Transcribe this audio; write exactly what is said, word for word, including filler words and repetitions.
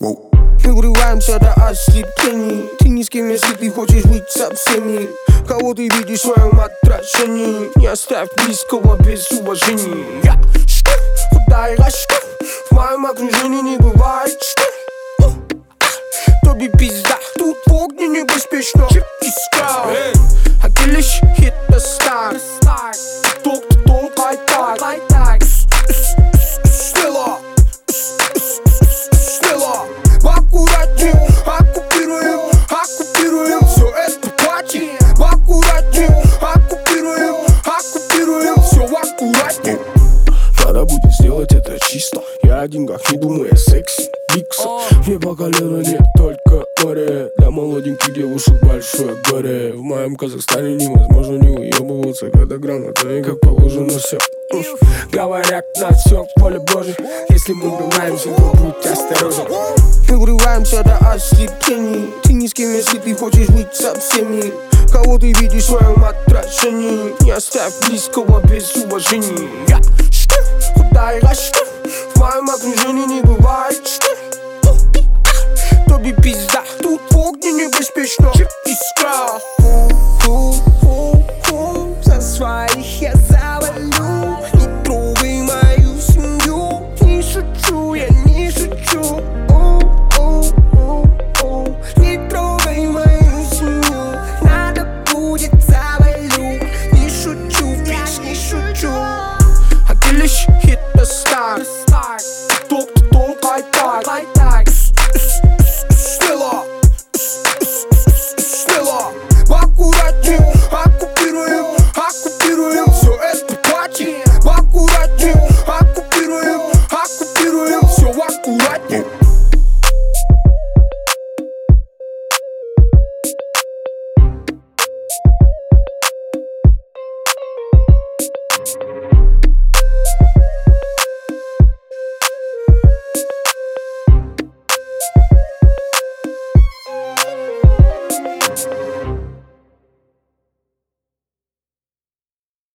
Мы врываемся до ослеплений. Ты ни с кем, если ты хочешь быть со всеми. Кого ты видишь в своем отражении, не оставь близкого без уважения. Я что? Куда я что? В моем окружении не бывает что? Тоби пизда, тут в огне небеспечно. Чиписка, Акелиш, hit the star. Ток, ток, лайк, так. Смело, смело. Аккуратнее, оккупируем, оккупируем все это платье. Аккуратнее, оккупируем, оккупируем все аккуратнее. Надо будет сделать это чисто. Я один как не думаю, секси, бикса. Мне по колено нет только море. Для молоденьких девушек большое горе. В моем Казахстане невозможно не уебываться, когда грамота и как положено все. Говорят, на все в поле Божье. Если мы врываемся, то будь осторожен. Мы врываемся до ослеплений. Ты ни с кем, если ты хочешь быть со всеми. Кого ты видишь в своем отражении, не оставь близкого без уважения. Я что? Куда я что? В моем окружении не бывает что?